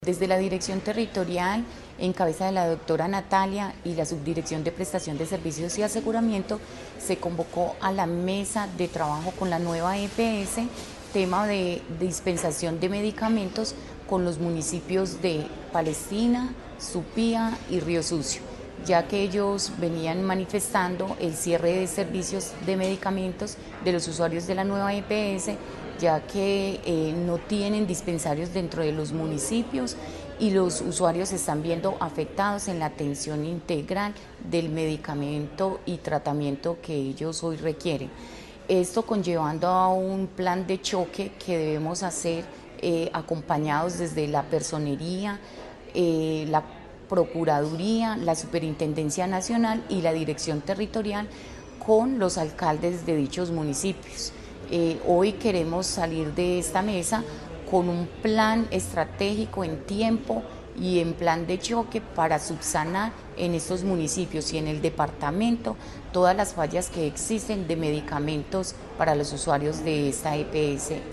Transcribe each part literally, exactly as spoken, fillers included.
Desde la Dirección Territorial, en cabeza de la doctora Natalia y la Subdirección de Prestación de Servicios y Aseguramiento, se convocó a la mesa de trabajo con la nueva E P S, tema de dispensación de medicamentos con los municipios de Palestina, Supía y Río Sucio, ya que ellos venían manifestando el cierre de servicios de medicamentos de los usuarios de la nueva E P S, ya que eh, no tienen dispensarios dentro de los municipios y los usuarios se están viendo afectados en la atención integral del medicamento y tratamiento que ellos hoy requieren. Esto conllevando a un plan de choque que debemos hacer eh, acompañados desde la personería, eh, la Procuraduría, la Superintendencia Nacional y la Dirección Territorial con los alcaldes de dichos municipios. Eh, hoy queremos salir de esta mesa con un plan estratégico en tiempo y en plan de choque para subsanar en estos municipios y en el departamento todas las fallas que existen de medicamentos para los usuarios de esta E P S.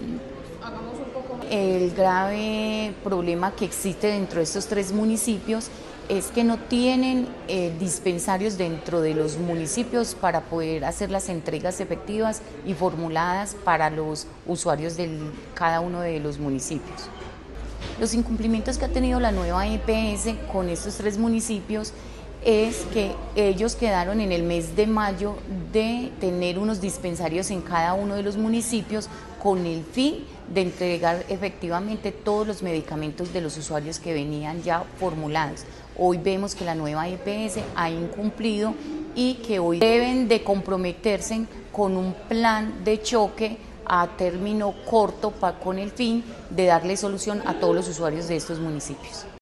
El grave problema que existe dentro de estos tres municipios es que no tienen eh, dispensarios dentro de los municipios para poder hacer las entregas efectivas y formuladas para los usuarios de cada uno de los municipios. Los incumplimientos que ha tenido la nueva E P S con estos tres municipios es que ellos quedaron en el mes de mayo de tener unos dispensarios en cada uno de los municipios con el fin de entregar efectivamente todos los medicamentos de los usuarios que venían ya formulados. Hoy vemos que la nueva E P S ha incumplido y que hoy deben de comprometerse con un plan de choque a término corto para, con el fin de darle solución a todos los usuarios de estos municipios.